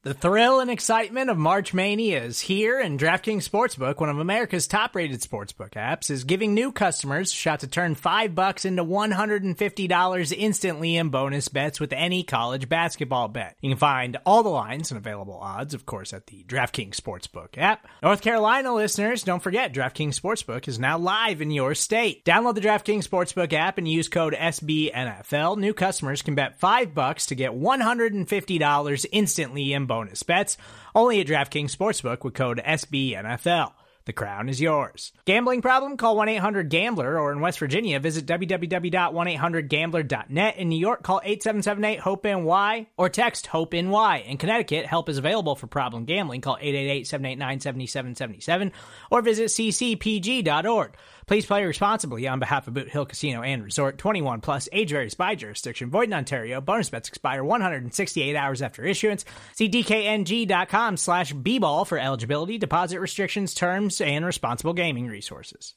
The thrill and excitement of March Mania is here, and DraftKings Sportsbook, one of America's top-rated sportsbook apps, is giving new customers a shot to turn $5 into $150 instantly in bonus bets with any college basketball bet. You can find all the lines and available odds, of course, at the DraftKings Sportsbook app. North Carolina listeners, don't forget, DraftKings Sportsbook is now live in your state. Download the DraftKings Sportsbook app and use code SBNFL. New customers can bet $5 to get $150 instantly in bonus bets, only at DraftKings Sportsbook with code SBNFL. The crown is yours. Gambling problem? Call 1-800-GAMBLER, or in West Virginia, visit www.1800gambler.net. In New York, call 8778-HOPE-NY or text HOPE-NY. In Connecticut, help is available for problem gambling. Call 888-789-7777 or visit ccpg.org. Please play responsibly on behalf of Boot Hill Casino and Resort. 21 plus, age varies by jurisdiction. Void in Ontario. Bonus bets expire 168 hours after issuance. See dkng.com/bball for eligibility, deposit restrictions, terms, and responsible gaming resources.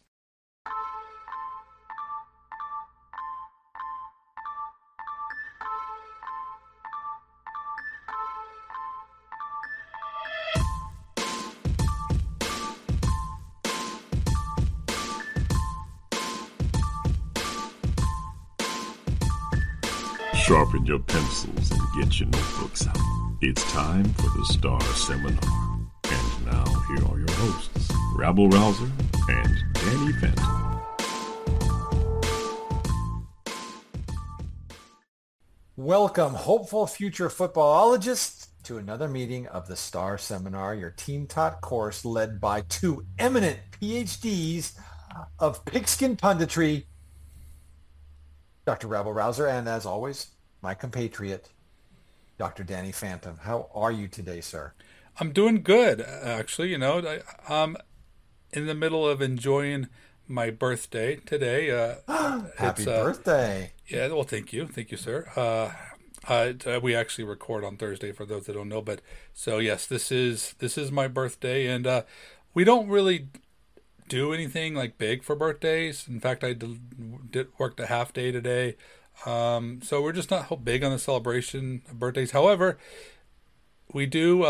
Sharpen your pencils and get your notebooks out. It's time for the Star Seminar. And now, here are your hosts, Rabble Rouser and Danny Phantom. Welcome, hopeful future footballologists, to another meeting of the Star Seminar, your team-taught course led by two eminent PhDs of pigskin punditry, Dr. Rabble Rouser, and as always, my compatriot, Dr. Danny Phantom. How are you today, sir? I'm doing good, actually. You know, I'm in the middle of enjoying my birthday today. Happy birthday. Yeah, well, thank you, sir. We actually record on Thursday, for those that don't know. But so yes, this is my birthday, and we don't really do anything like big for birthdays. In fact, I did work a half day today, so we're just not big on the celebration of birthdays. However, we do.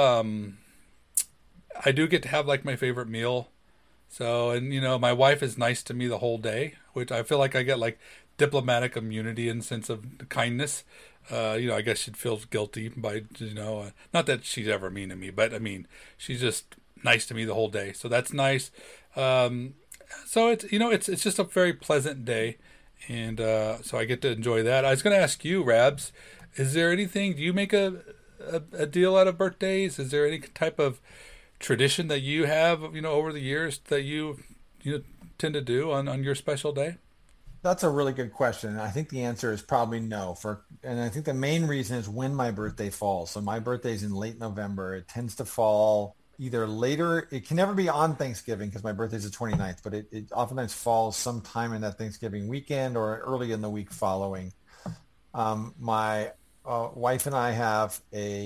I do get to have like my favorite meal. So, and you know, my wife is nice to me the whole day, which I feel like I get like diplomatic immunity and sense of kindness. You know, I guess she feels guilty by, you know, not that she's ever mean to me, but I mean, she's just nice to me the whole day. So that's nice. So it's, you know, it's just a very pleasant day. And, so I get to enjoy that. I was going to ask you, Rabs, is there anything, do you make a deal out of birthdays? Is there any type of tradition that you have, you know, over the years that you tend to do on your special day? That's a really good question. I think the answer is probably no. And I think the main reason is when my birthday falls. So my birthday's in late November. It tends to fall either later. It can never be on Thanksgiving because my birthday's the 29th, but it oftentimes falls sometime in that Thanksgiving weekend or early in the week following. My wife and I have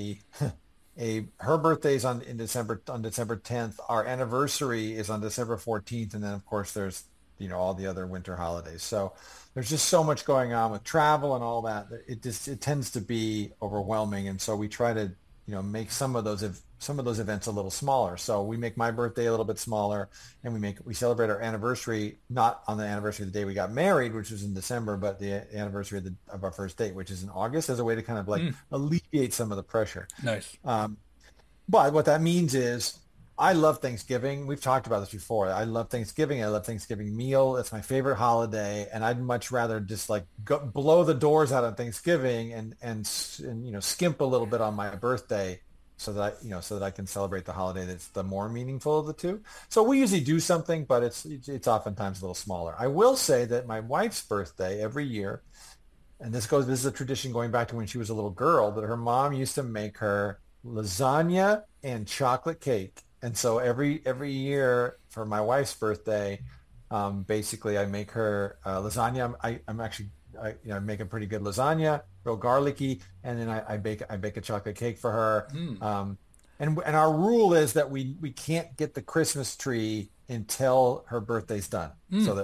her birthday's on December 10th. Our anniversary is on December 14th, and then of course there's, you know, all the other winter holidays. So there's just so much going on with travel and all that. It tends to be overwhelming, and so we try to, you know, make some of those events a little smaller. So we make my birthday a little bit smaller, and we celebrate our anniversary not on the anniversary of the day we got married, which was in December, but the anniversary of our first date, which is in August, as a way to kind of like alleviate some of the pressure. Nice. But what that means is I love Thanksgiving. We've talked about this before. I love Thanksgiving. I love Thanksgiving meal. It's my favorite holiday, and I'd much rather just like blow the doors out on Thanksgiving and you know, skimp a little bit on my birthday, so that I can celebrate the holiday that's the more meaningful of the two. So we usually do something, but it's oftentimes a little smaller. I will say that my wife's birthday every year, and this is a tradition going back to when she was a little girl, that her mom used to make her lasagna and chocolate cake. And so every year for my wife's birthday, basically I make her lasagna. I make a pretty good lasagna, real garlicky, and then I bake a chocolate cake for her. And our rule is that we can't get the Christmas tree until her birthday's done. So that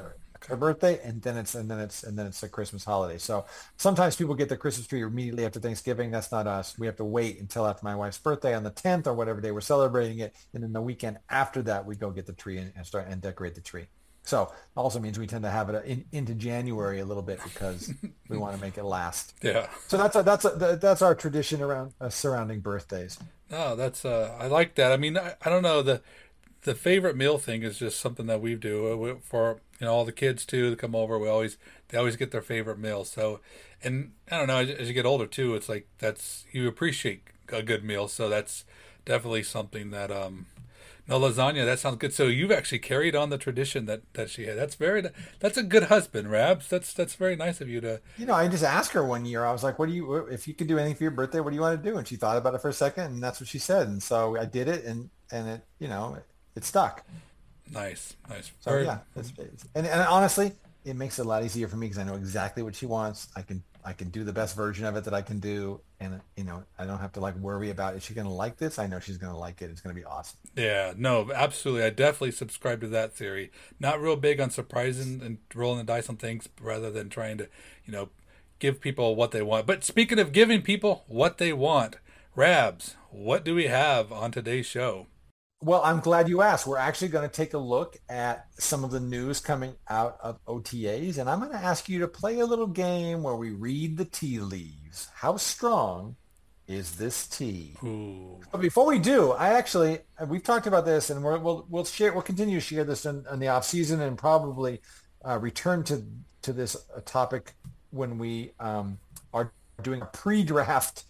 her birthday, and then it's a Christmas holiday. So sometimes people get the Christmas tree immediately after Thanksgiving. That's not us. We have to wait until after my wife's birthday on the 10th or whatever day we're celebrating it, and then the weekend after that we go get the tree and start and decorate the tree. So it also means we tend to have it into January a little bit because we want to make it last. Yeah. So that's our tradition around surrounding birthdays. No, that's I like that. I mean, I don't know, the favorite meal thing is just something that we do for all the kids too that come over. They always get their favorite meal. So, and I don't know, as you get older too, it's like you appreciate a good meal. So that's definitely something that no, lasagna, that sounds good. So you've actually carried on the tradition that she had. That's a good husband, Rabs. That's very nice of you to. I just asked her one year. I was like, if you could do anything for your birthday, what do you want to do? And she thought about it for a second, and that's what she said. And so I did it, and it, it stuck. Nice. So yeah, and honestly, it makes it a lot easier for me because I know exactly what she wants. I can do the best version of it that I can do, and I don't have to worry about, is she going to like this? I know she's going to like it. It's going to be awesome. Yeah, no, absolutely. I definitely subscribe to that theory. Not real big on surprising and rolling the dice on things, rather than trying to, give people what they want. But speaking of giving people what they want, Rabs, what do we have on today's show? Well, I'm glad you asked. We're actually going to take a look at some of the news coming out of OTAs, and I'm going to ask you to play a little game where we read the tea leaves. How strong is this tea? Ooh. But before we do, we've talked about this, and we'll continue to share this in the off season, and probably return to this topic when we are doing a pre-draft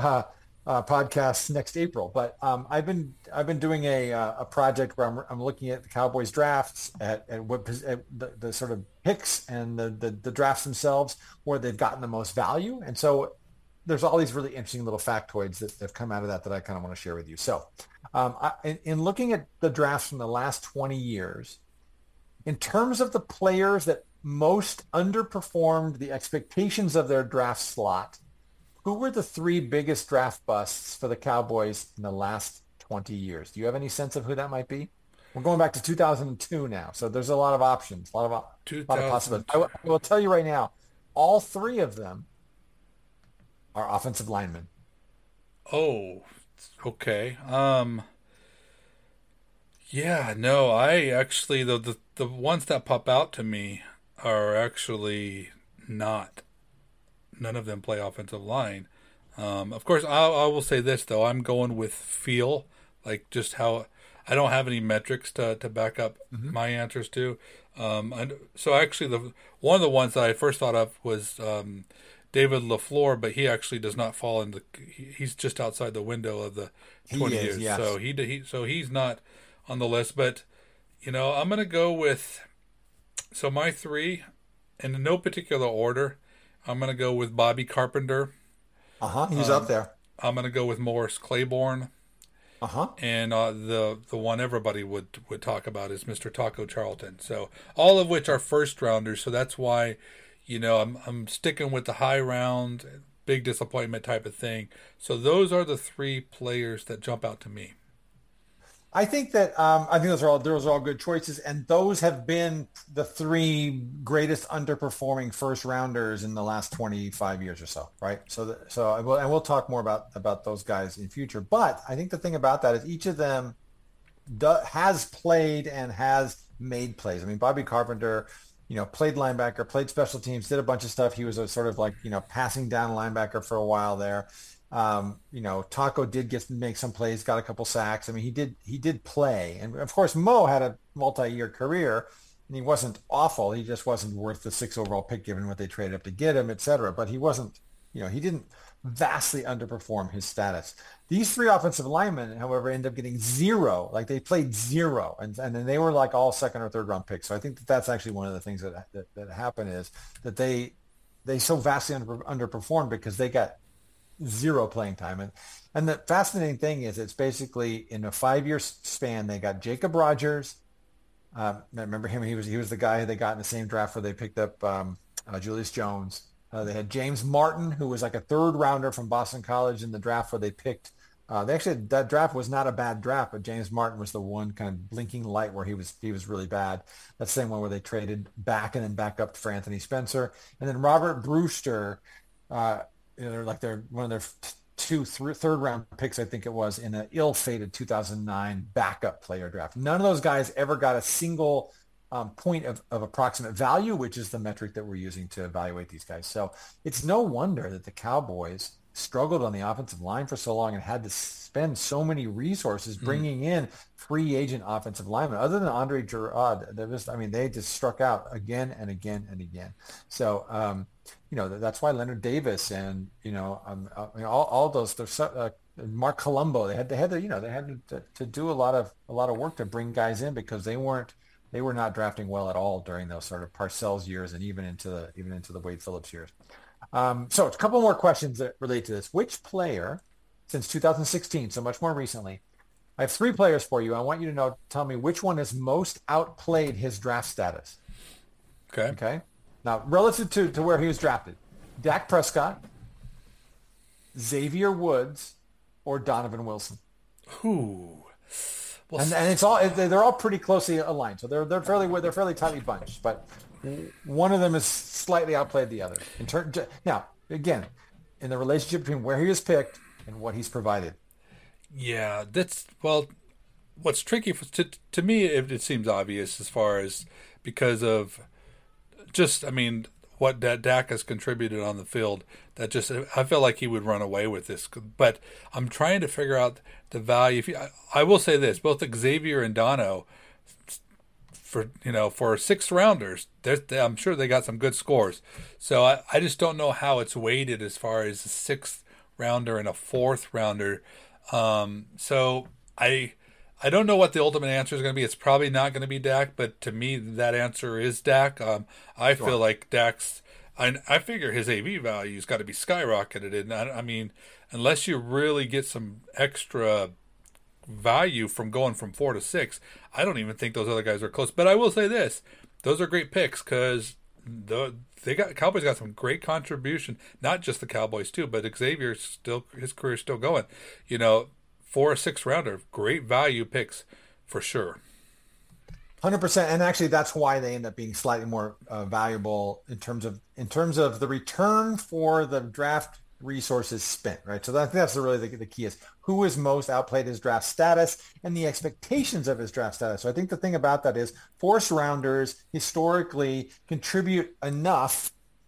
podcast next April. But I've been doing a project where I'm looking at the Cowboys drafts at the sort of picks and the drafts themselves, where they've gotten the most value. And so there's all these really interesting little factoids that have come out of that I kind of want to share with you. So in looking at the drafts from the last 20 years, in terms of the players that most underperformed the expectations of their draft slot, who were the three biggest draft busts for the Cowboys in the last 20 years? Do you have any sense of who that might be? We're going back to 2002 now, so there's a lot of options, a lot of possibilities. I will tell you right now, all three of them are offensive linemen. Oh, okay. Yeah, no, I actually, the ones that pop out to me are actually not. None of them play offensive line. Of course, I will say this, though. I'm going with feel, just how I don't have any metrics to back up my answers to. So actually, one of the ones that I first thought of was David LaFleur, but he actually does not fall in he's just outside the window of the 20 years. Yes. So he's not on the list. But, I'm going to go with, so my three, in no particular order, I'm going to go with Bobby Carpenter. He's up there. I'm going to go with Morris Claiborne. And the one everybody would talk about is Mr. Taco Charlton. So all of which are first rounders. So that's why, I'm sticking with the high round, big disappointment type of thing. So those are the three players that jump out to me. I think that those are all good choices, and those have been the three greatest underperforming first rounders in the last 25 years or so, right? So we'll talk more about those guys in future. But I think the thing about that is each of them has played and has made plays. I mean, Bobby Carpenter, played linebacker, played special teams, did a bunch of stuff. He was a sort of passing down linebacker for a while there. Taco did make some plays, got a couple sacks. I mean, he did play. And of course, Mo had a multi-year career, and he wasn't awful. He just wasn't worth the 6th overall pick given what they traded up to get him, et cetera. But he wasn't, he didn't vastly underperform his status. These three offensive linemen, however, end up getting zero. They played zero. And then they were all 2nd or 3rd round picks. So I think that's actually one of the things that happened is that they so vastly underperformed because they got zero playing time. And the fascinating thing is it's basically in a 5-year span, they got Jacob Rogers. Remember him? He was the guy they got in the same draft where they picked up Julius Jones. They had James Martin, who was a 3rd rounder from Boston College in the draft where they picked That draft was not a bad draft, but James Martin was the one kind of blinking light where he was really bad. That's the same one where they traded back and then back up for Anthony Spencer, and then Robert Brewster. They're like one of their third round picks, I think it was, in an ill-fated 2009 backup player draft. None of those guys ever got a single point of approximate value, which is the metric that we're using to evaluate these guys. So it's no wonder that the Cowboys struggled on the offensive line for so long and had to spend so many resources bringing in free agent offensive linemen. Other than Andre Gerard, they just struck out again and again and again. So, that's why Leonard Davis and, all those, Mark Colombo, they had to do a lot of work to bring guys in because they were not drafting well at all during those sort of Parcells years and even into the Wade Phillips years. So a couple more questions that relate to this. Which player since 2016, so much more recently, I have 3 players for you. I want you to tell me which one has most outplayed his draft status. Okay. Now, relative to where he was drafted, Dak Prescott, Xavier Woods, or Donovan Wilson. Ooh. Well, and they're all pretty closely aligned. So they're fairly tightly bunched, but one of them is slightly outplayed the other. Now, again, in the relationship between where he was picked and what he's provided. Yeah, what's tricky to me, it seems obvious as far as because of what Dak has contributed on the field. I feel like he would run away with this. But I'm trying to figure out the value. I will say this: both Xavier and Dono, for 6th rounders, I'm sure they got some good scores. So I just don't know how it's weighted as far as a 6th rounder and a 4th rounder. So I don't know what the ultimate answer is going to be. It's probably not going to be Dak, but to me, that answer is Dak. I feel like Dak's. I figure his AV value's got to be skyrocketed, and unless you really get some extra value from going from 4 to 6, I don't even think those other guys are close. But I will say this: those are great picks because Cowboys got some great contribution. Not just the Cowboys too, but Xavier's his career's still going. 4 or 6 rounder, great value picks for sure. 100%, and actually that's why they end up being slightly more valuable in terms of the return for the draft resources spent, right? So that's really the key is who has most outplayed his draft status and the expectations of his draft status. So I think the thing about that is 4th rounders historically contribute enough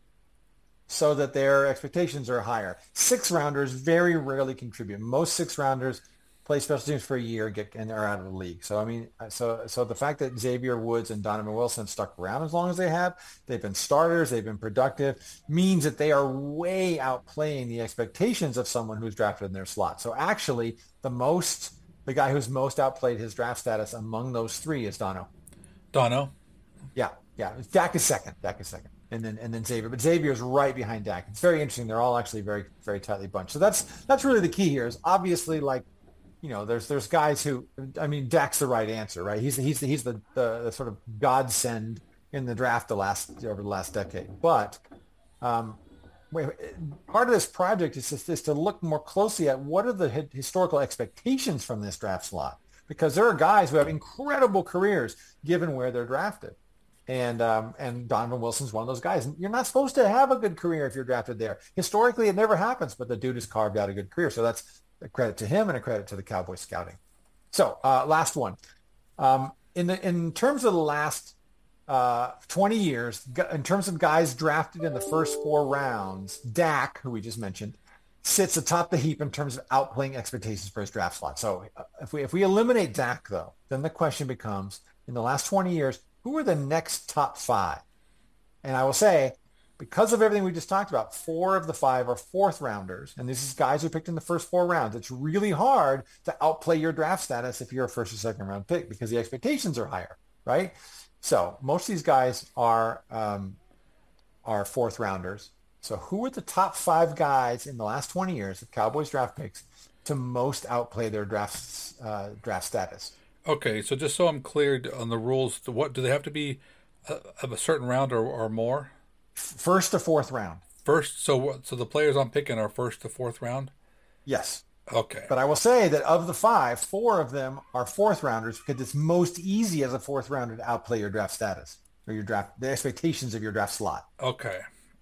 so that their expectations are higher. 6th rounders very rarely contribute. Most 6th rounders play special teams for a year and are out of the league. So so the fact that Xavier Woods and Donovan Wilson stuck around as long as they have, they've been starters, they've been productive, means that they are way outplaying the expectations of someone who's drafted in their slot. So actually, the guy who's most outplayed his draft status among those 3 is Dono. Yeah. Dak is second. And then Xavier, but Xavier is right behind Dak. It's very interesting. They're all actually very, very tightly bunched. So that's really the key here. Is obviously there's guys who, Dak's the right answer, right? He's the sort of godsend in the draft over the last decade. But part of this project is to look more closely at what are the historical expectations from this draft slot, because there are guys who have incredible careers given where they're drafted. And Donovan Wilson's one of those guys. And you're not supposed to have a good career if you're drafted there. Historically, it never happens, but the dude has carved out a good career. So that's a credit to him and a credit to the Cowboys scouting. So last one. In terms of the last 20 years, in terms of guys drafted in the first 4 rounds, Dak, who we just mentioned, sits atop the heap in terms of outplaying expectations for his draft slot. So if we eliminate Dak, though, then the question becomes, in the last 20 years, who are the next top 5? And I will say, because of everything we just talked about, 4 of the 5 are 4th rounders. And this is guys who picked in the first 4 rounds. It's really hard to outplay your draft status if you're a 1st or 2nd round pick because the expectations are higher, right? So most of these guys are 4th rounders. So who are the top 5 guys in the last 20 years of Cowboys draft picks to most outplay their draft status? Okay, so just so I'm clear on the rules, what do they have to be of a certain round or more? 1st to 4th round. First, so the players I'm picking are 1st to 4th round? Yes. Okay. But I will say that of the 5, 4 of them are fourth rounders because it's most easy as a fourth rounder to outplay your draft status or the expectations of your draft slot. Okay.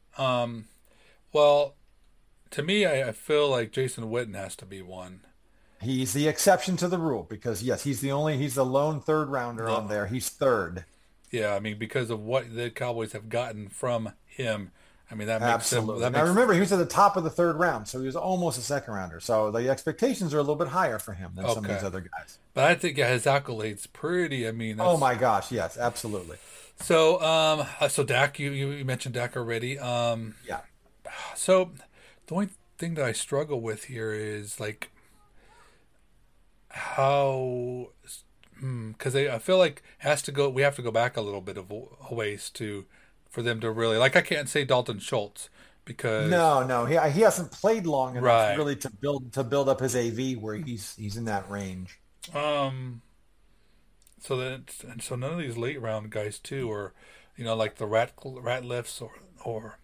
Well, to me, I feel like Jason Witten has to be one. He's the exception to the rule because yes, he's the lone third rounder on there. He's third. Yeah, I mean, because of what the Cowboys have gotten from him. I mean, that makes Absolutely. him. Now remember, he was at the top of the third round, so he was almost a second rounder. So the expectations are a little bit higher for him than some of these other guys. But I think his accolades pretty. I mean, oh my gosh, yes, absolutely. So, so Dak, you mentioned Dak already. Yeah. So the only thing that I struggle with here is like how, because I feel like we have to go back a little bit of a ways for them to really, like, I can't say Dalton Schultz because no, he hasn't played long enough really to build up his AV where he's in that range. So none of these late round guys too, or like the Ratliffs or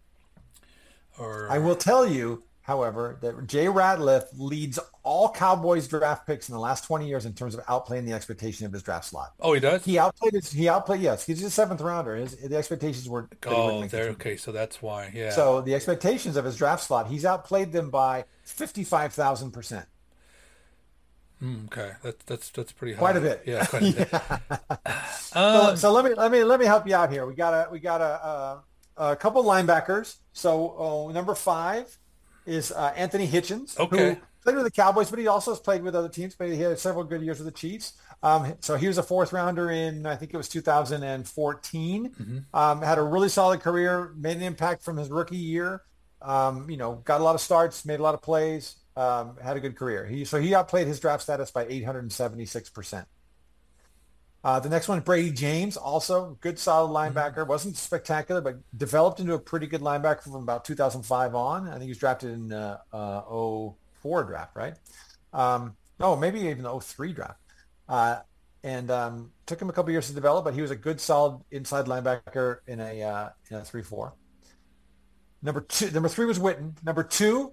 I will tell you, however, that Jay Ratliff leads all Cowboys draft picks in the last 20 years in terms of outplaying the expectation of his draft slot. Oh, he does? He outplayed, yes. He's a seventh rounder. The expectations were... okay, so that's why, yeah. So the expectations of his draft slot, he's outplayed them by 55,000%. Okay, that's pretty high. Quite a bit. Yeah, quite a bit. So let me help you out here. We got a couple linebackers. So number 5 is Anthony Hitchens, who played with the Cowboys, but he also has played with other teams. But he had several good years with the Chiefs. So he was a fourth rounder in, I think it was 2014. Mm-hmm. Had a really solid career, made an impact from his rookie year. Got a lot of starts, made a lot of plays, had a good career. He outplayed his draft status by 876%. The next one, Brady James, also good, solid linebacker. Wasn't spectacular, but developed into a pretty good linebacker from about 2005 on. I think he was drafted in 04 draft, right? Maybe even the 03 draft. Took him a couple years to develop, but he was a good, solid inside linebacker in a 3-4. Number 3 was Witten. Number 2,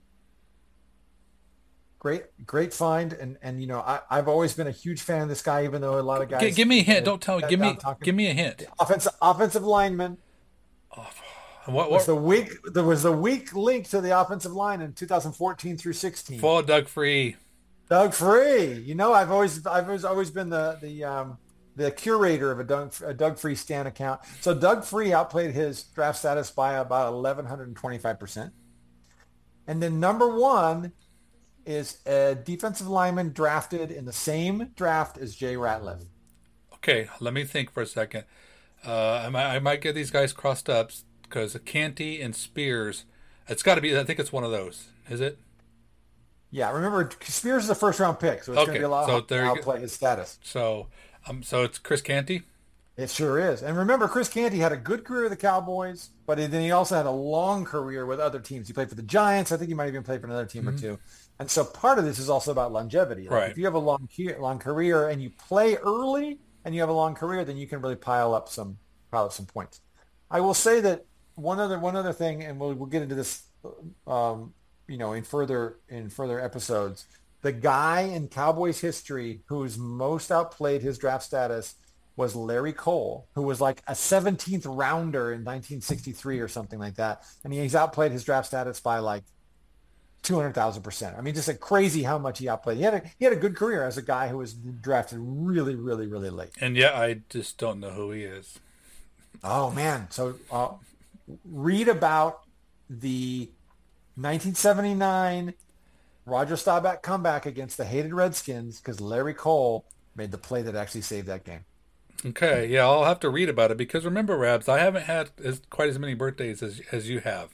great find, and I've always been a huge fan of this guy, even though a lot of guys. Give me a hint. Don't tell me. Give me a hint. Offensive lineman. What There was a weak link to the offensive line in 2014 through 16. For Doug Free. Doug Free. I've always been the curator of a Doug Free Stan account. So Doug Free outplayed his draft status by about 1,125%. And then number 1 is a defensive lineman drafted in the same draft as Jay Ratliff. Okay, let me think for a second. I might get these guys crossed up because Canty and Spears. It's got to be. I think it's one of those. Is it? Yeah. Remember, Spears is a first round pick, so it's going to be a lot to outplay his status. So it's Chris Canty. It sure is. And remember, Chris Canty had a good career with the Cowboys, but then he also had a long career with other teams. He played for the Giants. I think he might even play for another team or two. And so part of this is also about longevity. Like if you have a long career and you play early and you have a long career, then you can really pile up some points. I will say that one other thing, and we'll get into this, in further episodes. The guy in Cowboys history who's most outplayed his draft status was Larry Cole, who was like a 17th rounder in 1963 or something like that, and he's outplayed his draft status by like 200,000%. I mean, just crazy how much he outplayed. He had a good career as a guy who was drafted really, really, really late. And yeah, I just don't know who he is. Oh man! So read about the 1979 Roger Staubach comeback against the hated Redskins because Larry Cole made the play that actually saved that game. Okay, yeah, I'll have to read about it because remember, Rabs, I haven't had quite as many birthdays as you have.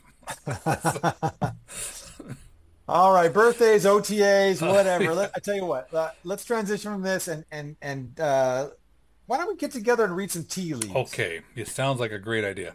All right, birthdays, OTAs, whatever. I tell you what, let's transition from this and why don't we get together and read some tea leaves? Okay, it sounds like a great idea.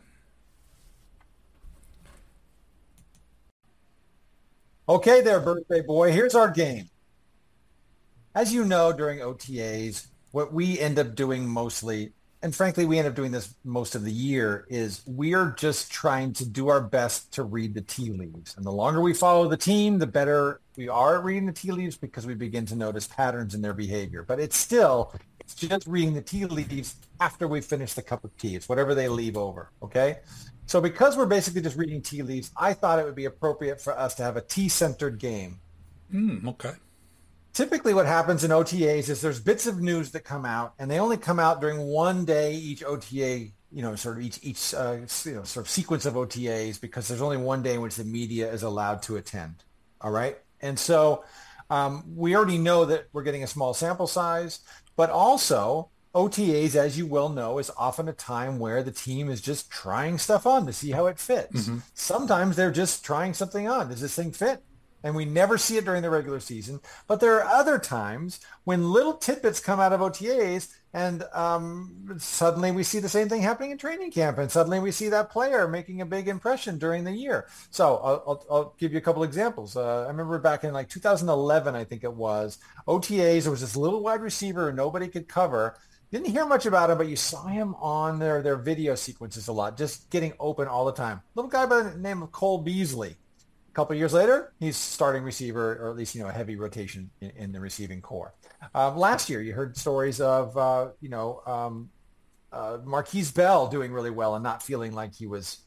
Okay there, birthday boy. Here's our game. As you know, during OTAs, what we end up doing mostly and frankly, we end up doing this most of the year, is we're just trying to do our best to read the tea leaves. And the longer we follow the team, the better we are at reading the tea leaves because we begin to notice patterns in their behavior. But it's just reading the tea leaves after we finish the cup of tea. It's whatever they leave over, okay? So because we're basically just reading tea leaves, I thought it would be appropriate for us to have a tea-centered game. Okay. Typically what happens in OTAs is there's bits of news that come out, and they only come out during one day each OTA, sort of each sort of sequence of OTAs, because there's only one day in which the media is allowed to attend. All right. And so we already know that we're getting a small sample size, but also OTAs, as you well know, is often a time where the team is just trying stuff on to see how it fits. Mm-hmm. Sometimes they're just trying something on. Does this thing fit? And we never see it during the regular season. But there are other times when little tidbits come out of OTAs, and suddenly we see the same thing happening in training camp, and suddenly we see that player making a big impression during the year. So I'll give you a couple examples. I remember back in like 2011, I think it was, OTAs, there was this little wide receiver who nobody could cover. Didn't hear much about him, but you saw him on their video sequences a lot, just getting open all the time. Little guy by the name of Cole Beasley. Couple of years later, he's starting receiver, or at least, a heavy rotation in the receiving core. Last year, you heard stories of, Marquise Bell doing really well and not feeling like he was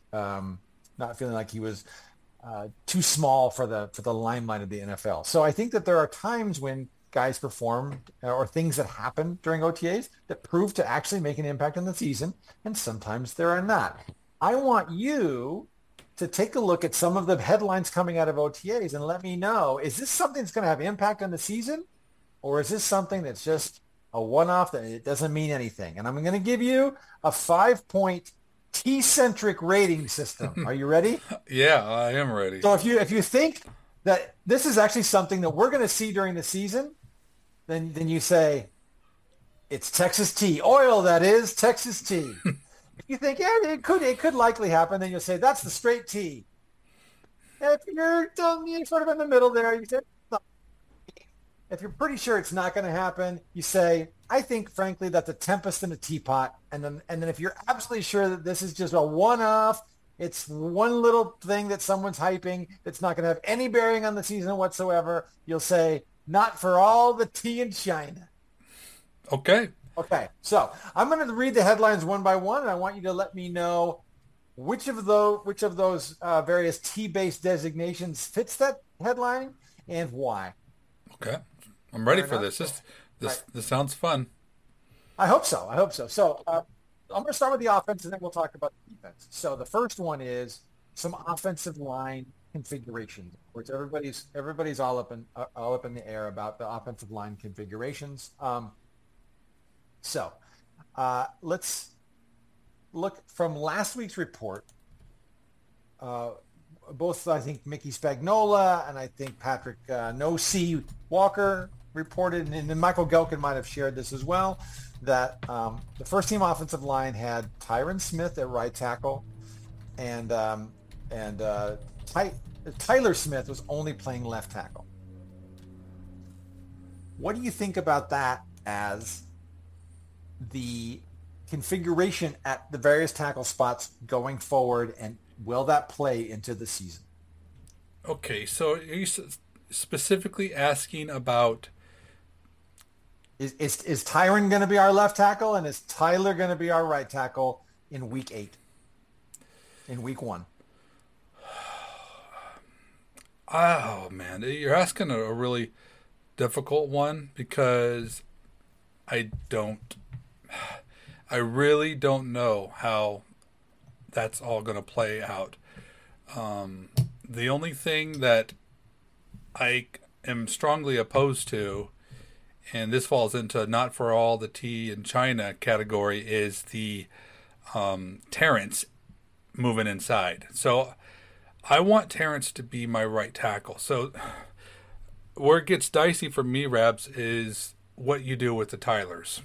too small for the limelight of the NFL. So I think that there are times when guys perform or things that happen during OTAs that prove to actually make an impact on the season, and sometimes there are not. I want you to take a look at some of the headlines coming out of OTAs and let me know, is this something that's going to have impact on the season? Or is this something that's just a one-off that it doesn't mean anything? And I'm going to give you a 5-point T-centric rating system. Are you ready? Yeah, I am ready. So if you think that this is actually something that we're going to see during the season, then you say, it's Texas tea. Oil, that is, Texas tea. If you think, it could likely happen, then you'll say, that's the straight T. If you're sort of in the middle there, you say, if you're pretty sure it's not going to happen, you say, I think, frankly, that's a tempest in a teapot. And then if you're absolutely sure that this is just a one-off, it's one little thing that someone's hyping that's not going to have any bearing on the season whatsoever, you'll say, not for all the tea in China. Okay. Okay, so I'm going to read the headlines one by one, and I want you to let me know which of those various T-based designations fits that headline and why. Okay, I'm ready for this. This sounds fun. I hope so. So I'm going to start with the offense, and then we'll talk about the defense. So the first one is some offensive line configurations, which everybody's all up in the air about the offensive line configurations. So let's look from last week's report. Both, I think, Mickey Spagnola and I think Patrick No-C Walker reported, and then Michael Gelkin might have shared this as well, that the first-team offensive line had Tyron Smith at right tackle, and Tyler Smith was only playing left tackle. What do you think about that as the configuration at the various tackle spots going forward, and will that play into the season? Okay, so are you specifically asking about... Is Tyron going to be our left tackle, and is Tyler going to be our right tackle in week 8? In week 1? Oh, man, you're asking a really difficult one, because I really don't know how that's all going to play out. The only thing that I am strongly opposed to, and this falls into not for all the tea in China category, is the Terrence moving inside. So I want Terrence to be my right tackle. So where it gets dicey for me, Rabs, is what you do with the Tylers.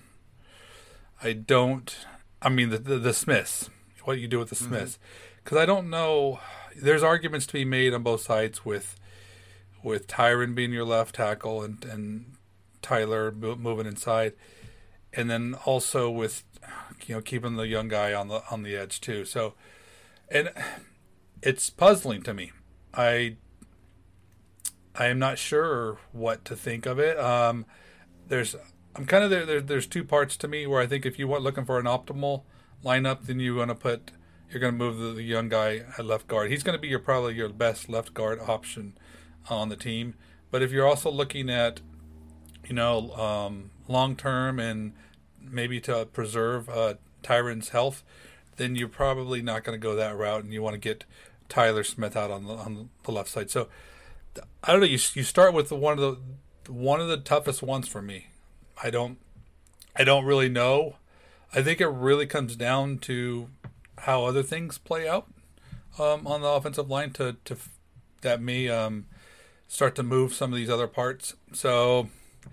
The Smiths, what you do with the Smiths. Because I don't know, there's arguments to be made on both sides with Tyron being your left tackle and Tyler moving inside. and then also with keeping the young guy on the edge too. So, and it's puzzling to me. I am not sure what to think of it. There's two parts to me where I think if you want looking for an optimal lineup, then you're going to move the young guy at left guard. He's going to be probably your best left guard option on the team. But if you're also looking at, long term and maybe to preserve Tyron's health, then you're probably not going to go that route, and you want to get Tyler Smith out on the left side. So I don't know. You start with one of the toughest ones for me. I don't really know. I think it really comes down to how other things play out on the offensive line that may start to move some of these other parts. So.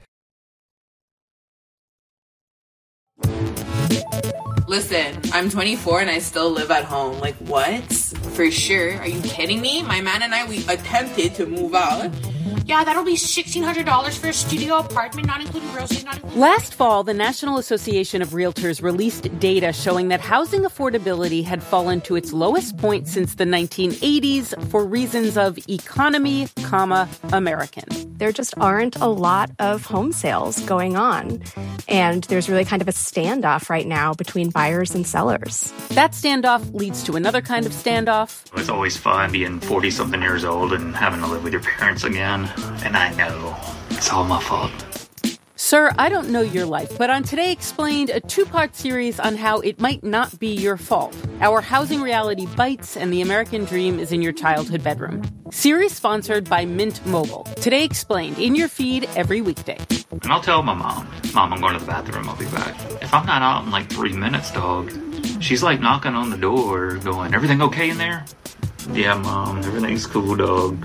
Listen, I'm 24 and I still live at home. Like, what? For sure. Are you kidding me? My man and I, we attempted to move out. Yeah, that'll be $1,600 for a studio apartment, not including groceries, not including... Last fall, the National Association of Realtors released data showing that housing affordability had fallen to its lowest point since the 1980s for reasons of economy, American. There just aren't a lot of home sales going on. And there's really kind of a standoff right now between buyers and sellers. That standoff leads to another kind of standoff. It's always fun being 40-something years old and having to live with your parents again. And I know it's all my fault. Sir, I don't know your life, but on Today Explained, a two-part series on how it might not be your fault. Our housing reality bites, and the American dream is in your childhood bedroom. Series sponsored by Mint Mobile. Today Explained, in your feed every weekday. And I'll tell my mom, I'm going to the bathroom, I'll be back. If I'm not out in like 3 minutes, dog, she's like knocking on the door, going, everything okay in there? Yeah, Mom, everything's cool, dog.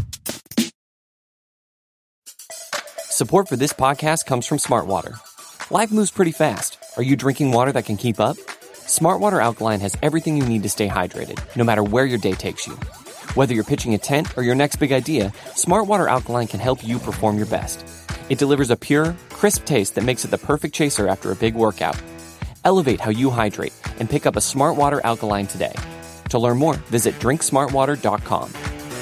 Support for this podcast comes from Smartwater. Life moves pretty fast. Are you drinking water that can keep up? Smartwater Alkaline has everything you need to stay hydrated, no matter where your day takes you. Whether you're pitching a tent or your next big idea, Smartwater Alkaline can help you perform your best. It delivers a pure, crisp taste that makes it the perfect chaser after a big workout. Elevate how you hydrate and pick up a Smartwater Alkaline today. To learn more, visit drinksmartwater.com.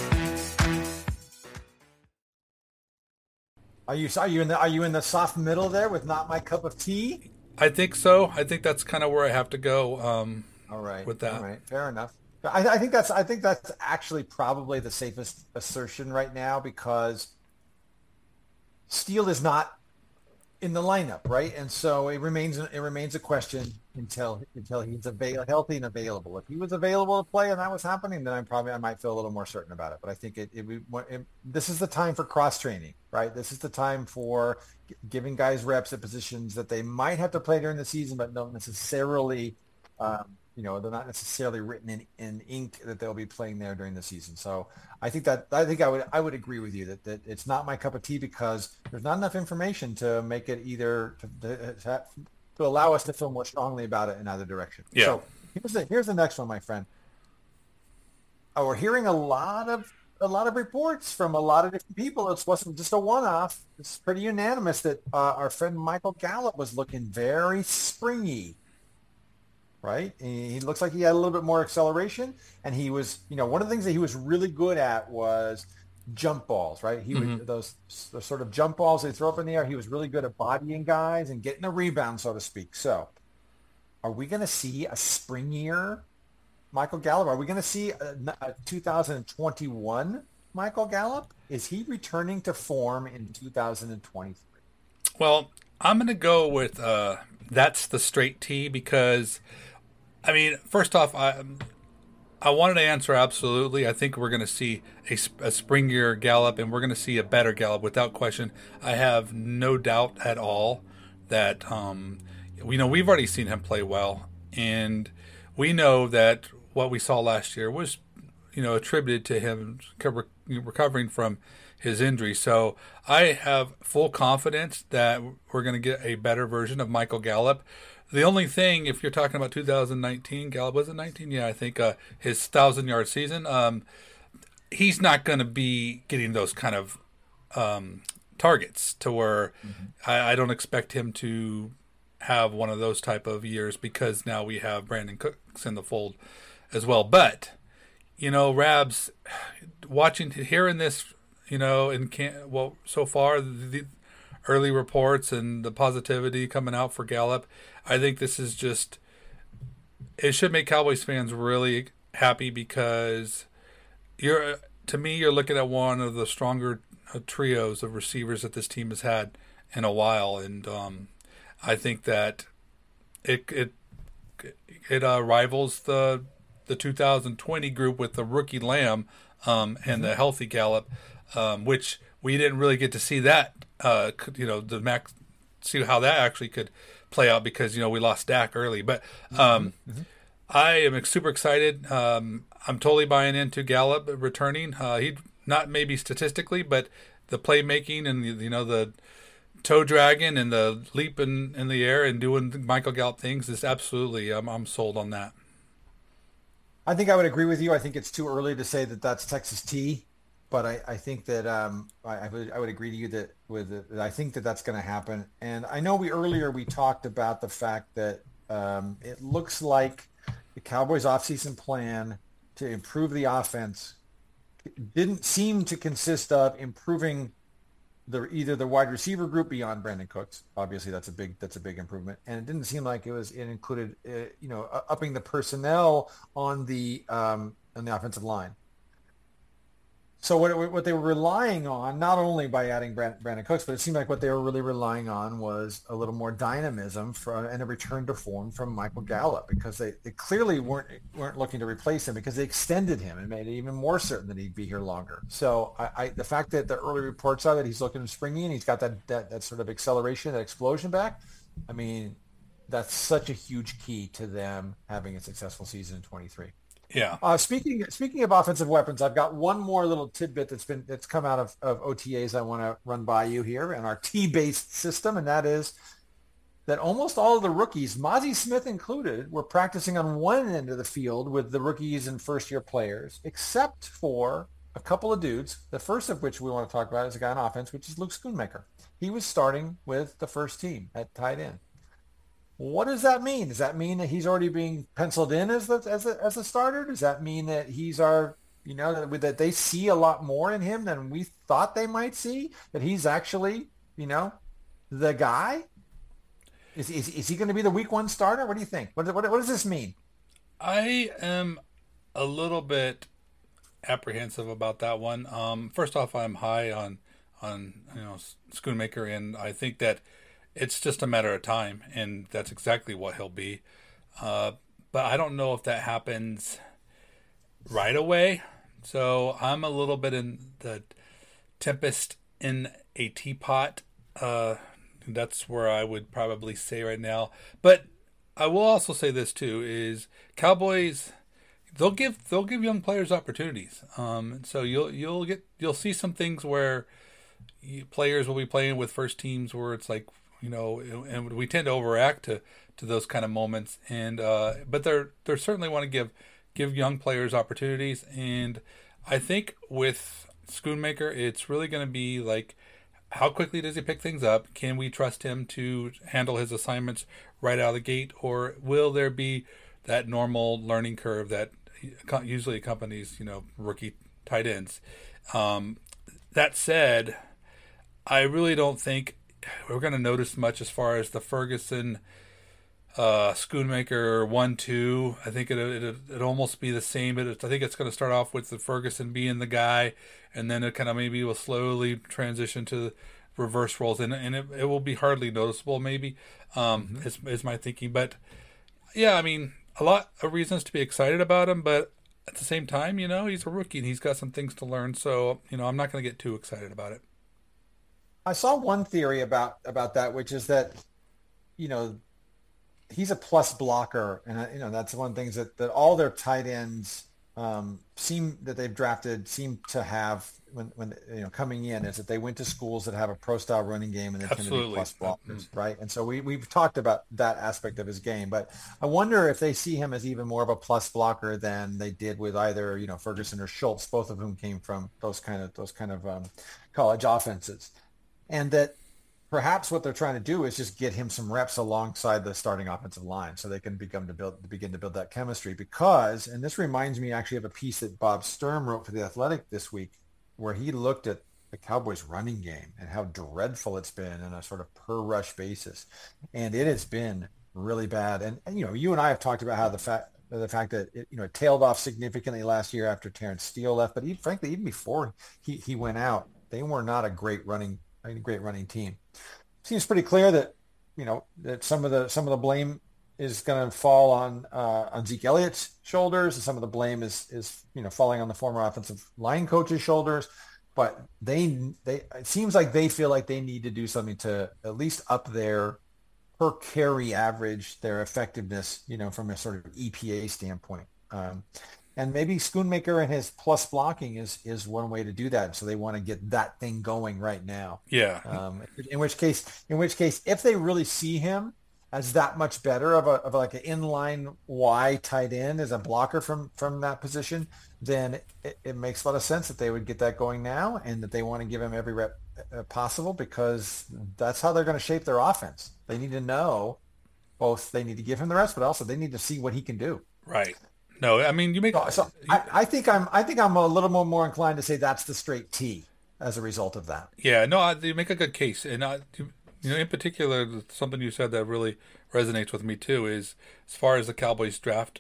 Are you in the soft middle there with not my cup of tea? I think so. I think that's kind of where I have to go. All right. With that. All right. Fair enough. I think that's actually probably the safest assertion right now, because Steele is not in the lineup, right? And so it remains a question until he's healthy and available. If he was available to play and that was happening, then I might feel a little more certain about it. But I think this is the time for cross training, right? This is the time for giving guys reps at positions that they might have to play during the season, but don't necessarily, they're not necessarily written in ink that they'll be playing there during the season. So I think I would agree with you that it's not my cup of tea, because there's not enough information to make it either to allow us to feel more strongly about it in either direction. Yeah. So here's the next one, my friend. We're hearing a lot of reports from a lot of different people. It wasn't just a one-off. It's pretty unanimous that our friend Michael Gallup was looking very springy. Right? He looks like he had a little bit more acceleration, and he was, one of the things that he was really good at was jump balls, right? He would those sort of jump balls they throw up in the air. He was really good at bodying guys and getting a rebound, so to speak. So, are we going to see a springier Michael Gallup? Are we going to see a 2021 Michael Gallup? Is he returning to form in 2023? Well, I'm going to go with that's the straight T, because, first off, I wanted to answer absolutely. I think we're going to see a springier Gallup, and we're going to see a better Gallup without question. I have no doubt at all that we've already seen him play well, and we know that what we saw last year was attributed to him recovering from his injury. So I have full confidence that we're going to get a better version of Michael Gallup. The only thing, if you're talking about 2019, Gallup, was it 19? Yeah, I think his 1,000-yard season, he's not going to be getting those kind of targets to where I don't expect him to have one of those type of years because now we have Brandon Cooks in the fold as well. But, Rabs, hearing this, so far, the early reports and the positivity coming out for Gallup, I think this is just, it should make Cowboys fans really happy because you're looking at one of the stronger trios of receivers that this team has had in a while, and I think that it rivals the 2020 group with the rookie Lamb and the healthy Gallup, which we didn't really get to see that. See how that actually could play out because we lost Dak early, but I am super excited. I'm totally buying into Gallup returning. He not maybe statistically, but the playmaking and the toe dragging and the leap in the air and doing Michael Gallup things is absolutely. I'm sold on that. I think I would agree with you. I think it's too early to say that that's Texas T, but I think that I would agree to you that I think that that's going to happen. And I know we talked about the fact that it looks like the Cowboys' offseason plan to improve the offense didn't seem to consist of improving either the wide receiver group beyond Brandon Cooks. Obviously, that's a big improvement, and it didn't seem like it included upping the personnel on the offensive line. So what they were relying on, not only by adding Brandon Cooks, but it seemed like what they were really relying on was a little more dynamism and a return to form from Michael Gallup, because they clearly weren't looking to replace him because they extended him and made it even more certain that he'd be here longer. So the fact that the early reports are that he's looking springy and he's got that sort of acceleration, that explosion back, I mean, that's such a huge key to them having a successful season in 23. Yeah. Speaking of offensive weapons, I've got one more little tidbit that's come out of OTAs I want to run by you here in our T-based system, and that is that almost all of the rookies, Mozzie Smith included, were practicing on one end of the field with the rookies and first-year players, except for a couple of dudes, the first of which we want to talk about is a guy on offense, which is Luke Schoonmaker. He was starting with the first team at tight end. What does that mean? Does that mean that he's already being penciled in as a starter? Does that mean that that they see a lot more in him than we thought they might see? That he's actually, the guy? Is he going to be the week one starter? What do you think? What does this mean? I am a little bit apprehensive about that one. First off, I'm high on Schoonmaker, and I think that it's just a matter of time, and that's exactly what he'll be. But I don't know if that happens right away. So I'm a little bit in the tempest in a teapot. That's where I would probably say right now. But I will also say this too: is Cowboys, they'll give young players opportunities. So you'll see some things where players will be playing with first teams where it's like, and we tend to overact to those kind of moments, and but they certainly want to give young players opportunities, and I think with Schoonmaker, it's really going to be like, how quickly does he pick things up? Can we trust him to handle his assignments right out of the gate, or will there be that normal learning curve that usually accompanies rookie tight ends? That said, I really don't think we're going to notice much as far as the Ferguson Schoonmaker 1-2. I think it almost be the same, but I think it's going to start off with the Ferguson being the guy, and then it kind of maybe will slowly transition to reverse roles, and it will be hardly noticeable maybe, is my thinking. But yeah, I mean, a lot of reasons to be excited about him, but at the same time, he's a rookie and he's got some things to learn, so I'm not going to get too excited about it. I saw one theory about that, which is that, he's a plus blocker. And, that's one of the things that all their tight ends that they've drafted seem to have when coming in, is that they went to schools that have a pro style running game and they tend to be plus blockers, right? And so we've talked about that aspect of his game, but I wonder if they see him as even more of a plus blocker than they did with either, Ferguson or Schultz, both of whom came from those kind of college offenses. And that perhaps what they're trying to do is just get him some reps alongside the starting offensive line so they can begin to build that chemistry. Because, and this reminds me actually of a piece that Bob Sturm wrote for The Athletic this week, where he looked at the Cowboys running game and how dreadful it's been on a sort of per rush basis. And it has been really bad. And you and I have talked about how the fact that it tailed off significantly last year after Terrence Steele left, but frankly, even before he went out, they were not a great running team. Seems pretty clear that that some of the blame is going to fall on Zeke Elliott's shoulders, and some of the blame is falling on the former offensive line coach's shoulders. But it seems like they feel like they need to do something to at least up their per carry average, their effectiveness, from a sort of EPA standpoint. And maybe Schoonmaker and his plus blocking is one way to do that. So they want to get that thing going right now. Yeah. In which case, if they really see him as that much better of like an inline Y tight end as a blocker from that position, then it makes a lot of sense that they would get that going now, and that they want to give him every rep possible, because that's how they're going to shape their offense. They need to know both. They need to give him the reps, but also they need to see what he can do. Right. No, I mean, you make. I think I'm a little more inclined to say that's the straight T as a result of that. Yeah, no, you make a good case, and in particular, something you said that really resonates with me too is as far as the Cowboys draft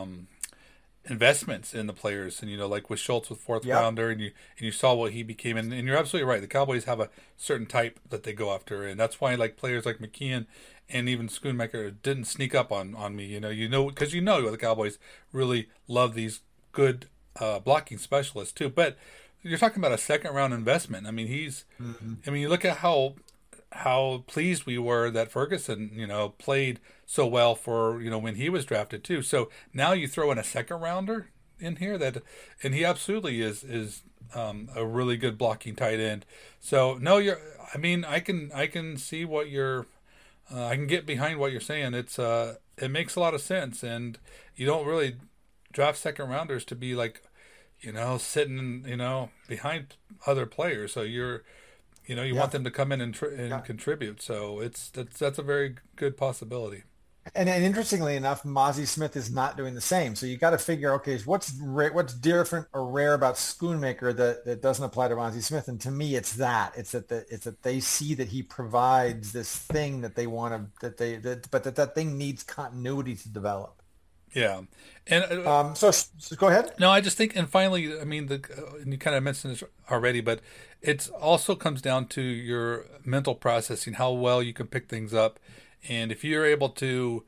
investments in the players, and like with Schultz with fourth rounder, and you saw what he became, and you're absolutely right. The Cowboys have a certain type that they go after, and that's why players like McKeon and even Schoonmaker didn't sneak up on me. Because the Cowboys really love these good blocking specialists too. But you're talking about a second round investment. I mean, you look at how pleased we were that Ferguson, played so well for, when he was drafted too. So now you throw in a second rounder in here and he absolutely is a really good blocking tight end. So no, I can see what I can get behind what you're saying. It makes a lot of sense, and you don't really draft second rounders to be sitting, behind other players. So you want them to come in and contribute. So that's a very good possibility. And interestingly enough, Mazi Smith is not doing the same. So you got to figure, okay, what's different or rare about Schoonmaker that doesn't apply to Mazi Smith? And to me, it's that they see that he provides this thing that they want to but that thing needs continuity to develop. Yeah, and so go ahead. No, I just think, and finally, I mean, and you kind of mentioned this already, but it also comes down to your mental processing, how well you can pick things up, and if you're able to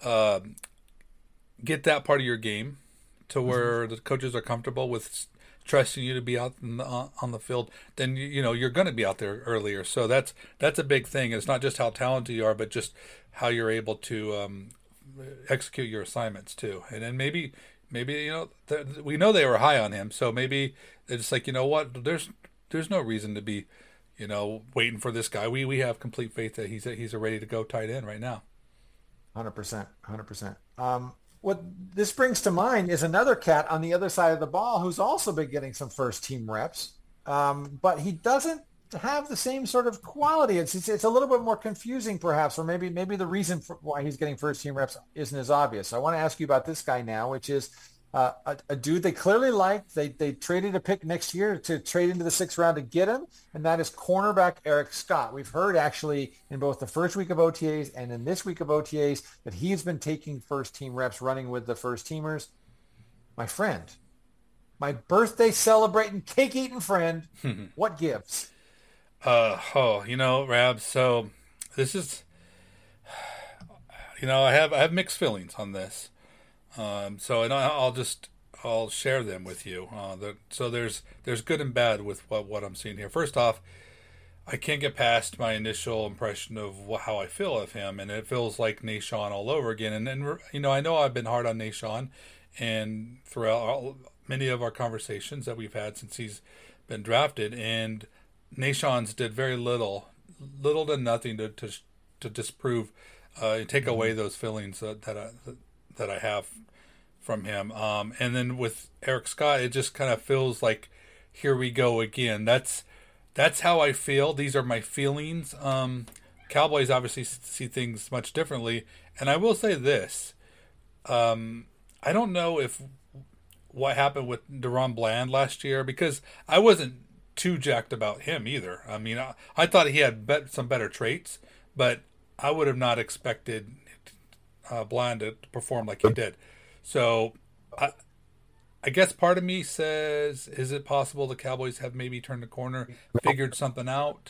get that part of your game to where the coaches are comfortable with trusting you to be out on the field, then you're going to be out there earlier. So that's a big thing. It's not just how talented you are, but just how you're able to execute your assignments too. And then maybe we know they were high on him, so maybe it's what, there's no reason to be waiting for this guy. We have complete faith that he's a ready to go tight end right now. 100%. What this brings to mind is another cat on the other side of the ball who's also been getting some first team reps, but he doesn't have the same sort of quality. It's a little bit more confusing perhaps, or maybe the reason for why he's getting first team reps isn't as obvious. I want to ask you about this guy now, which is a dude they clearly liked. They traded a pick next year to trade into the 6th round to get him, and that is cornerback Eric Scott. We've heard actually in both the first week of OTAs and in this week of OTAs that he's been taking first team reps, running with the first teamers. My friend, my birthday celebrating, cake eating friend, what gives? Rab, so this is, I have mixed feelings on this. I'll share them with you. So there's good and bad with what I'm seeing here. First off, I can't get past my initial impression of how I feel of him, and it feels like Nahshon all over again. And then, I know I've been hard on Nahshon, and throughout many of our conversations that we've had since he's been drafted, and Nahshon's did very little to nothing to disprove, take away those feelings that I have from him. And then with Eric Scott, it just kind of feels like, here we go again. That's That's how I feel. These are my feelings. Cowboys obviously see things much differently. And I will say this. I don't know if what happened with DaRon Bland last year, because I wasn't too jacked about him either. I mean, I thought he had some better traits, but I would have not expected Bland to perform like he did. So I guess part of me says, is it possible the Cowboys have maybe turned the corner, figured something out?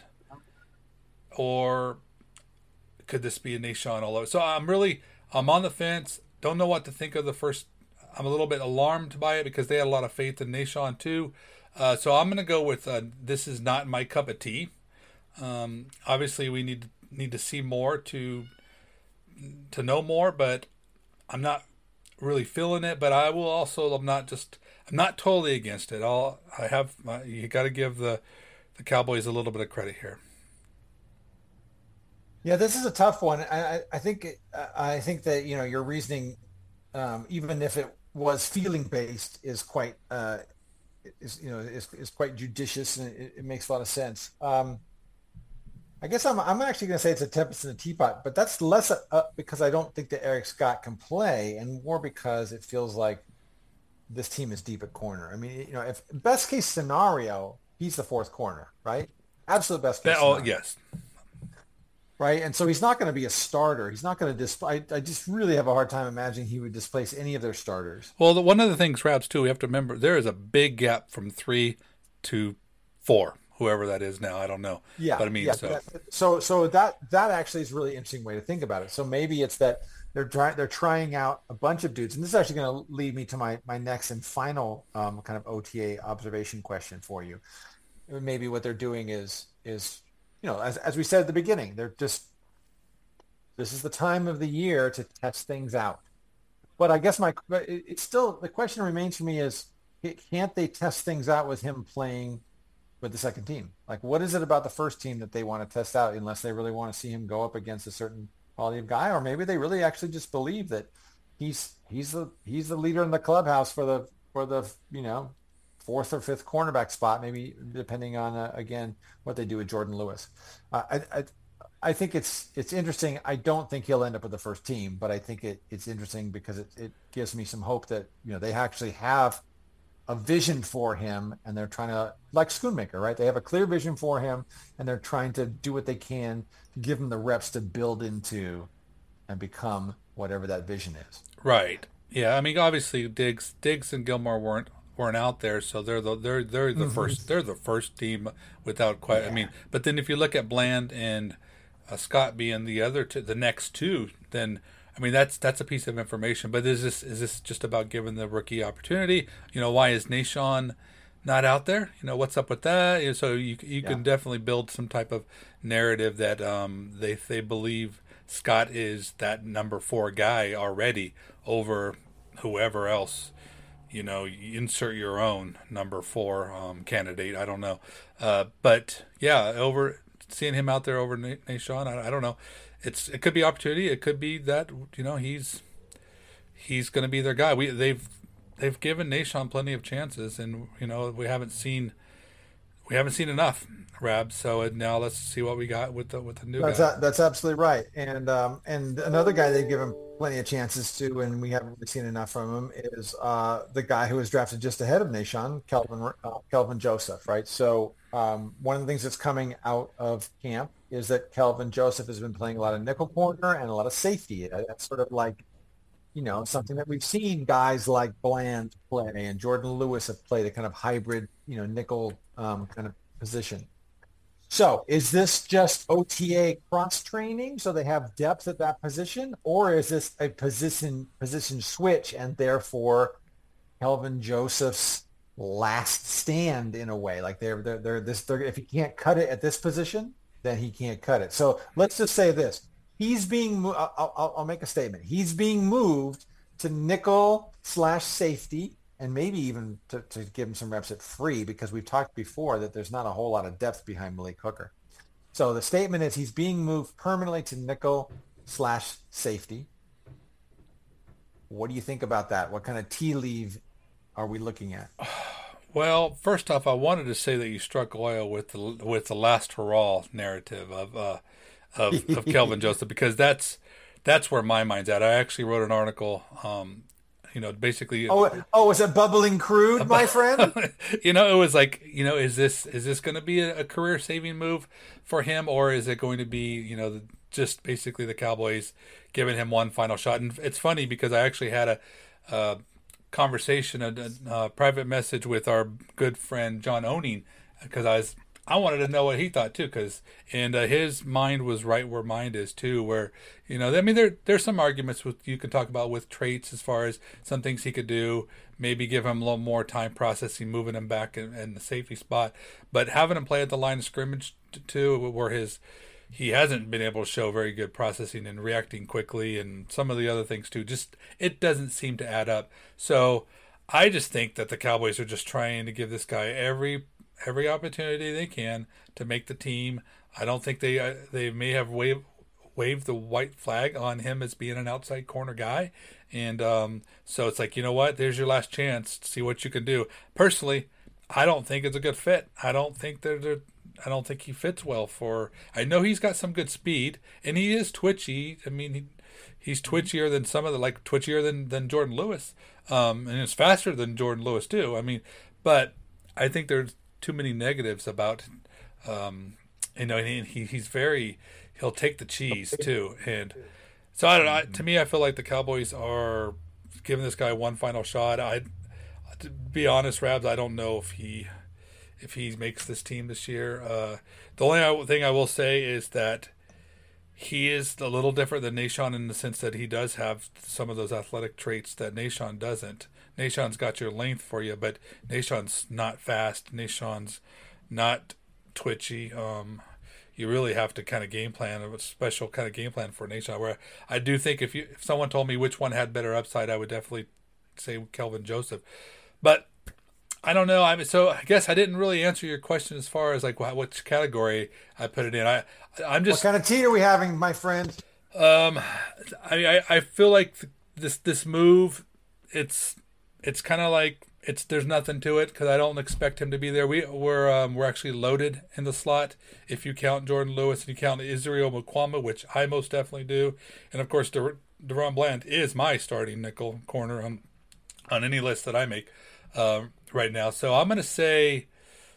Or could this be a Nahshon all over? So I'm on the fence. Don't know what to think of the first. I'm a little bit alarmed by it because they had a lot of faith in Nahshon too. So I'm going to go with this is not my cup of tea. Obviously, we need to see more to know more, but I'm not really feeling it. But I will also I'm not totally against it. You got to give the Cowboys a little bit of credit here. Yeah, this is a tough one. I think that your reasoning, even if it was feeling based, is quite is quite judicious, and it makes a lot of sense. I guess I'm actually going to say it's a tempest in a teapot, but that's less because I don't think that Eric Scott can play, and more because it feels like this team is deep at corner. I mean, if best case scenario, he's the fourth corner, right? Absolute best case scenario. Oh, yes. Right, and so he's not going to be a starter. He's not going to I just really have a hard time imagining he would displace any of their starters. Well, one of the things, Rabs, too, we have to remember, there is a big gap from 3 to 4, whoever that is now. I don't know. Yeah, but I mean, yeah, so that actually is a really interesting way to think about it. So maybe it's that they're trying out a bunch of dudes, and this is actually going to lead me to my next and final kind of OTA observation question for you. Maybe what they're doing is as we said at the beginning, this is the time of the year to test things out. But I guess the question remains for me is, can't they test things out with him playing with the second team? Like, what is it about the first team that they want to test out, unless they really want to see him go up against a certain quality of guy? Or maybe they really actually just believe that he's the leader in the clubhouse for the fourth or fifth cornerback spot, maybe depending on again what they do with Jordan Lewis. I think it's interesting. I don't think he'll end up with the first team, but I think it's interesting because it gives me some hope that they actually have a vision for him, and they're trying to, like Schoonmaker, right? They have a clear vision for him, and they're trying to do what they can to give him the reps to build into and become whatever that vision is. Right. Yeah. I mean, obviously Diggs and Gilmore weren't out there, so they're the first. They're the first team without quite. Yeah. I mean, but then if you look at Bland and Scott being the next two, then I mean that's a piece of information. But is this just about giving the rookie opportunity? Why is Nahshon not out there? What's up with that? So you can definitely build some type of narrative that they believe Scott is that number 4 guy already over whoever else. You insert your own number 4 candidate. I don't know. But yeah, seeing him out there over Nahshon, I don't know. It could be opportunity. It could be that, he's going to be their guy. They've given Nahshon plenty of chances, and, we haven't seen enough, Rab. So now let's see what we got with the new guy. That's absolutely right. And another guy they've given plenty of chances to, and we haven't really seen enough from him, is the guy who was drafted just ahead of Nahshon, Kelvin Joseph, right? So one of the things that's coming out of camp is that Kelvin Joseph has been playing a lot of nickel corner and a lot of safety. That's sort of like, something that we've seen guys like Bland play and Jordan Lewis have played, a kind of hybrid, nickel kind of position. So is this just OTA cross-training so they have depth at that position, or is this a position switch and therefore Kelvin Joseph's last stand in a way? Like they're if he can't cut it at this position, then he can't cut it. So let's just say this. He's being I'll make a statement. He's being moved to nickel/safety, and maybe even to give him some reps at free, because we've talked before that there's not a whole lot of depth behind Malik Hooker. So the statement is he's being moved permanently to nickel/safety. What do you think about that? What kind of tea leaf are we looking at? Well, first off, I wanted to say that you struck oil with the last hurrah narrative of Kelvin Joseph, because that's where my mind's at. I actually wrote an article, basically. Oh, is it bubbling crude, my friend? It was like, is this going to be a career saving move for him, or is it going to be, just basically the Cowboys giving him one final shot? And it's funny because I actually had a conversation, a private message with our good friend John Owning, because I wanted to know what he thought too, and his mind was right where mine is too, where, there's some arguments you can talk about with traits as far as some things he could do, maybe give him a little more time processing, moving him back in the safety spot, but having him play at the line of scrimmage too, where he hasn't been able to show very good processing and reacting quickly, and some of the other things too, just it doesn't seem to add up. So I just think that the Cowboys are just trying to give this guy every opportunity they can to make the team. I don't think they may have waved the white flag on him as being an outside corner guy, and so it's like, you know what, there's your last chance to see what you can do. Personally, I don't think it's a good fit. I don't think he fits well for. I know he's got some good speed, and he is twitchy. I mean, he's twitchier than twitchier than Jordan Lewis, and it's faster than Jordan Lewis too. I mean, but I think there's too many negatives about, and he'll take the cheese too, and so I don't know. To me, I feel like the Cowboys are giving this guy one final shot. To be honest, Rabs, I don't know if he makes this team this year. The only thing I will say is that he is a little different than Nahshon in the sense that he does have some of those athletic traits that Nahshon doesn't. Nahshon's got your length for you, but Nahshon's not fast. Nahshon's not twitchy. You really have to kind of game plan, a special kind of game plan for Nahshon, where I do think if someone told me which one had better upside, I would definitely say Kelvin Joseph. But I don't know. So I guess I didn't really answer your question as far as like which category I put it in. I'm just. What kind of tea are we having, my friend? I feel like this move, it's kind of like there's nothing to it, because I don't expect him to be there. We're actually loaded in the slot if you count Jordan Lewis and you count Israel Mukwama, which I most definitely do, and of course DaRon Bland is my starting nickel corner on any list that I make right now. So I'm gonna say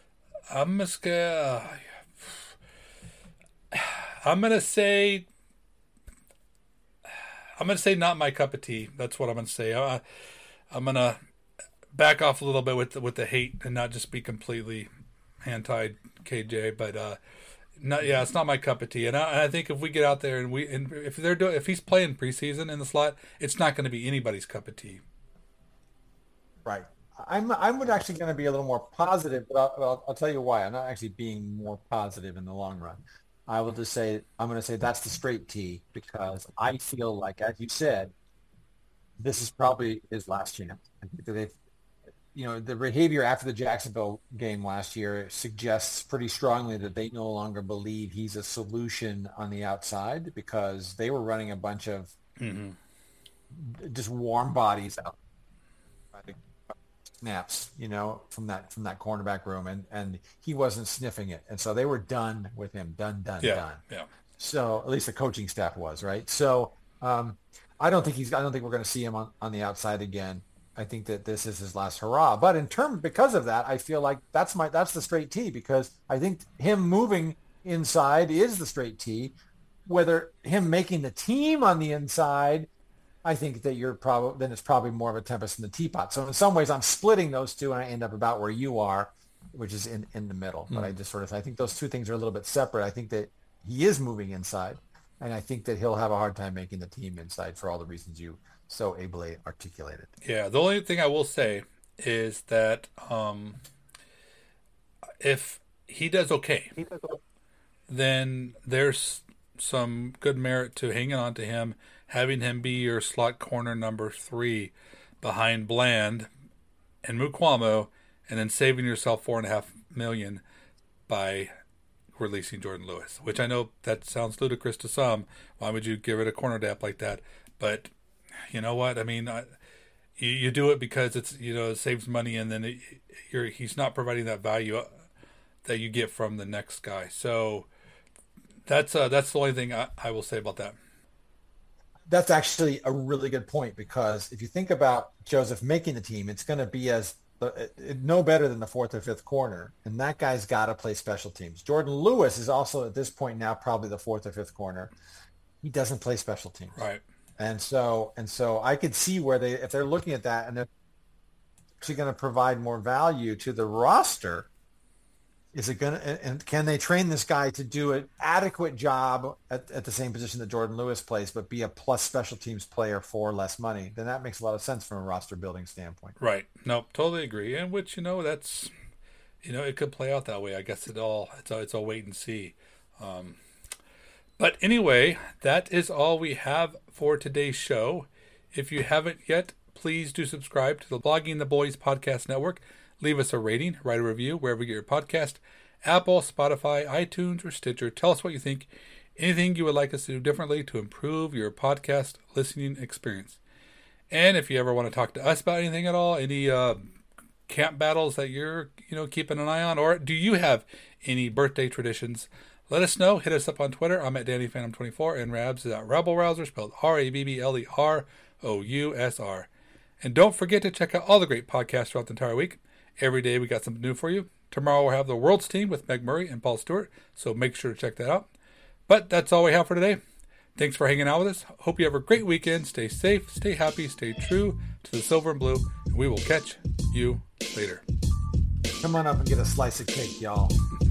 not my cup of tea. That's what I'm gonna say. I'm gonna back off a little bit with the hate and not just be completely anti KJ, but it's not my cup of tea. And I think if we get out there and if he's playing preseason in the slot, it's not going to be anybody's cup of tea. Right. I'm actually going to be a little more positive, but I'll tell you why. I'm not actually being more positive in the long run. I'm going to say that's the straight T, because I feel like, as you said, this is probably his last chance. I think that the behavior after the Jacksonville game last year suggests pretty strongly that they no longer believe he's a solution on the outside, because they were running a bunch of just warm bodies out. Snaps, from that cornerback room, and he wasn't sniffing it, and so they were done with him, done. Yeah. So at least the coaching staff was, right. So I don't think we're going to see him on the outside again. I think that this is his last hurrah. But because of that, I feel like that's the straight T, because I think him moving inside is the straight T. Whether him making the team on the inside, I think that it's probably more of a tempest in the teapot. So in some ways, I'm splitting those two, and I end up about where you are, which is in the middle. But I just I think those two things are a little bit separate. I think that he is moving inside, and I think that he'll have a hard time making the team inside for all the reasons you so ably articulated. Yeah, the only thing I will say is that if he does okay, then there's some good merit to hanging on to him, having him be your slot corner number 3 behind Bland and Mukwamo, and then saving yourself $4.5 million by releasing Jordan Lewis, which I know that sounds ludicrous to some. Why would you give it a corner dap like that? But you know what? I mean, you do it because it's, it saves money, and then he's not providing that value that you get from the next guy. So that's the only thing I will say about that. That's actually a really good point, because if you think about Joseph making the team, it's going to be no better than the fourth or fifth corner, and that guy's got to play special teams. Jordan Lewis is also at this point now probably the fourth or fifth corner. He doesn't play special teams, right? And so I could see where if they're looking at that and they're actually going to provide more value to the roster. Is it going to, and can they train this guy to do an adequate job at the same position that Jordan Lewis plays, but be a plus special teams player for less money? Then that makes a lot of sense from a roster building standpoint. Right. No, totally agree. And which, that's, it could play out that way. I guess it's all wait and see. But anyway, that is all we have for today's show. If you haven't yet, please do subscribe to the Blogging the Boys Podcast Network. Leave us a rating, write a review wherever you get your podcast, Apple, Spotify, iTunes, or Stitcher. Tell us what you think. Anything you would like us to do differently to improve your podcast listening experience. And if you ever want to talk to us about anything at all, any camp battles that you're keeping an eye on, or do you have any birthday traditions, let us know. Hit us up on Twitter. I'm at DannyPhantom24, and Rabs is at RabbleRouser, spelled RABBLEROUSR. And don't forget to check out all the great podcasts throughout the entire week. Every day we got something new for you. Tomorrow we'll have the World's Team with Meg Murray and Paul Stewart, so make sure to check that out. But that's all we have for today. Thanks for hanging out with us. Hope you have a great weekend. Stay safe, stay happy, stay true to the silver and blue, and we will catch you later. Come on up and get a slice of cake, y'all.